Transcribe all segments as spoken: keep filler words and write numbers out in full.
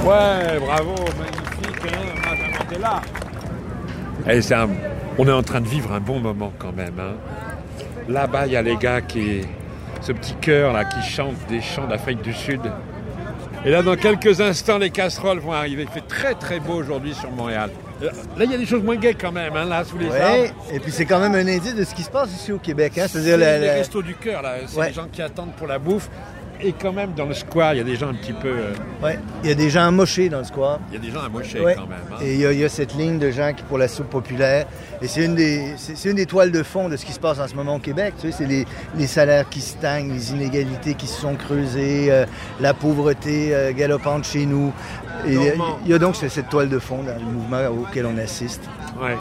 Ouais, bravo, magnifique, hein, Benjamin, t'es là. Et c'est un... On est en train de vivre un bon moment quand même. Hein. Là-bas, il y a les gars qui... Ce petit chœur là qui chante des chants d'Afrique du Sud. Et là, dans quelques instants, les casseroles vont arriver. Il fait très très beau aujourd'hui sur Montréal. Là, il y a des choses moins gaies quand même, hein, là, sous les ouais, arbres. Et puis c'est quand même un indice de ce qui se passe ici au Québec. Hein? C'est-à-dire les, la, les restos du cœur, là. C'est ouais. les gens qui attendent pour la bouffe. Et quand même, dans le square, il y a des gens un petit peu... Euh... Oui, il y a des gens amochés dans le square. Il y a des gens amochés ouais. quand même. Hein. Et il y, a, il y a cette ligne de gens qui pour la soupe populaire. Et c'est une, des, c'est, c'est une des toiles de fond de ce qui se passe en ce moment au Québec. Tu sais, c'est les, les salaires qui stagnent, les inégalités qui se sont creusées, euh, la pauvreté euh, galopante chez nous. Et il y a donc cette toile de fond dans le mouvement auquel on assiste. Ouais.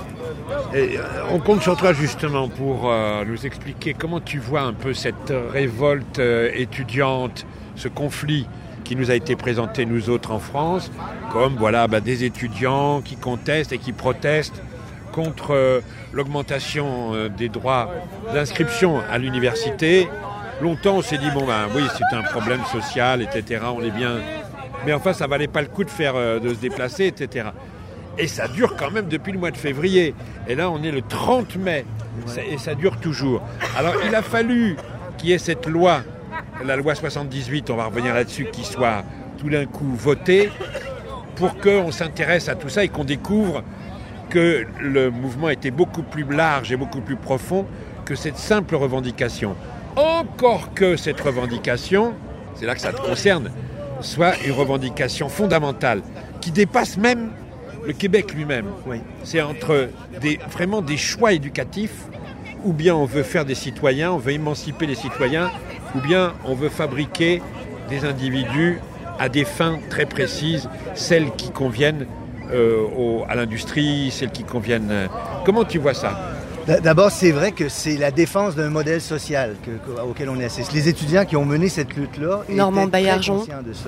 Et euh, on compte sur toi justement pour euh, nous expliquer comment tu vois un peu cette révolte euh, étudiante, ce conflit qui nous a été présenté nous autres en France, comme voilà bah, des étudiants qui contestent et qui protestent contre euh, l'augmentation euh, des droits d'inscription à l'université. Longtemps on s'est dit bon ben oui c'est un problème social, et cetera. On est bien, mais enfin ça valait pas le coup de faire euh, de se déplacer, et cetera. Et ça dure quand même depuis le mois de février. Et là, on est le trente mai. Ouais. Et ça dure toujours. Alors, il a fallu qu'il y ait cette loi, la loi soixante-dix-huit, on va revenir là-dessus, qui soit tout d'un coup votée pour qu'on s'intéresse à tout ça et qu'on découvre que le mouvement était beaucoup plus large et beaucoup plus profond que cette simple revendication. Encore que cette revendication, c'est là que ça te concerne, soit une revendication fondamentale qui dépasse même le Québec lui-même. Oui. C'est entre des, vraiment des choix éducatifs, ou bien on veut faire des citoyens, on veut émanciper les citoyens, ou bien on veut fabriquer des individus à des fins très précises, celles qui conviennent euh, au, à l'industrie, celles qui conviennent... Euh... Comment tu vois ça ? D'abord, c'est vrai que c'est la défense d'un modèle social que, que, auquel on assiste. Les étudiants qui ont mené cette lutte-là Normand étaient très Baillargeon. conscients de ça.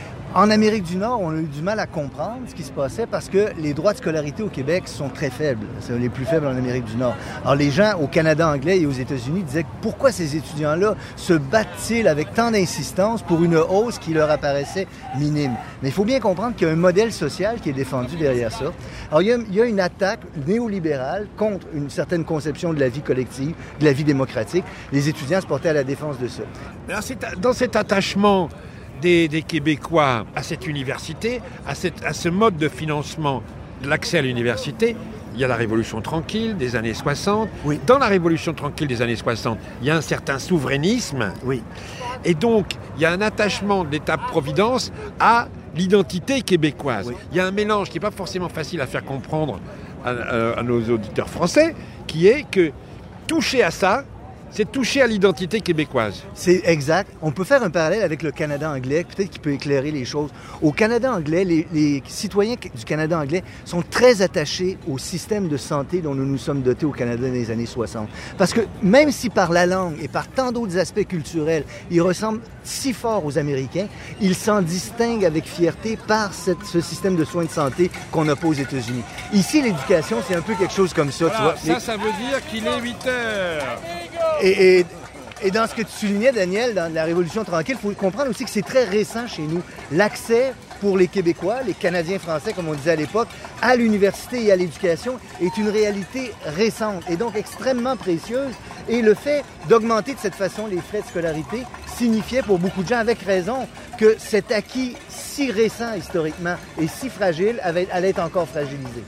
En Amérique du Nord, on a eu du mal à comprendre ce qui se passait parce que les droits de scolarité au Québec sont très faibles. C'est les plus faibles en Amérique du Nord. Alors les gens au Canada anglais et aux États-Unis disaient pourquoi ces étudiants-là se battent-ils avec tant d'insistance pour une hausse qui leur apparaissait minime. Mais il faut bien comprendre qu'il y a un modèle social qui est défendu derrière ça. Alors il y a, il y a une attaque néolibérale contre une certaine conception de la vie collective, de la vie démocratique. Les étudiants se portaient à la défense de ça. Alors, c'est, dans cet attachement Des, des Québécois à cette université, à, cette, à ce mode de financement de l'accès à l'université, il y a la Révolution tranquille des années soixante. Oui. Dans la Révolution tranquille des années soixante, il y a un certain souverainisme. Oui. Et donc, il y a un attachement de l'État-providence à l'identité québécoise. Oui. Il y a un mélange qui n'est pas forcément facile à faire comprendre à, à, à nos auditeurs français, qui est que toucher à ça, c'est toucher à l'identité québécoise. C'est exact. On peut faire un parallèle avec le Canada anglais, peut-être qu'il peut éclairer les choses. Au Canada anglais, les, les citoyens du Canada anglais sont très attachés au système de santé dont nous nous sommes dotés au Canada dans les années soixante. Parce que même si par la langue et par tant d'autres aspects culturels, ils ressemblent si fort aux Américains, ils s'en distinguent avec fierté par cette, ce système de soins de santé qu'on n'a pas aux États-Unis. Ici, l'éducation, c'est un peu quelque chose comme ça. Voilà, tu vois. Ça, Les... ça veut dire qu'il est huit heures. Et, et, et dans ce que tu soulignais, Daniel, dans la Révolution tranquille, il faut comprendre aussi que c'est très récent chez nous. L'accès pour les Québécois, les Canadiens français, comme on disait à l'époque, à l'université et à l'éducation est une réalité récente et donc extrêmement précieuse. Et le fait d'augmenter de cette façon les frais de scolarité signifiait pour beaucoup de gens, avec raison, que cet acquis si récent historiquement et si fragile avait, allait être encore fragilisé.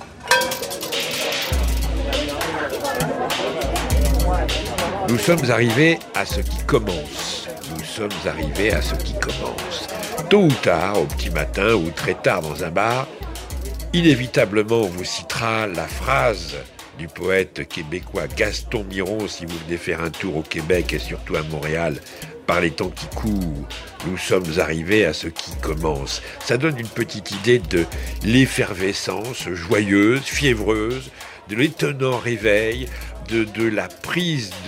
Nous sommes arrivés à ce qui commence. Nous sommes arrivés à ce qui commence. Tôt ou tard, au petit matin ou très tard dans un bar, inévitablement on vous citera la phrase du poète québécois Gaston Miron, si vous venez faire un tour au Québec et surtout à Montréal, par les temps qui courent, nous sommes arrivés à ce qui commence. Ça donne une petite idée de l'effervescence joyeuse, fiévreuse, de l'étonnant réveil, de, de la prise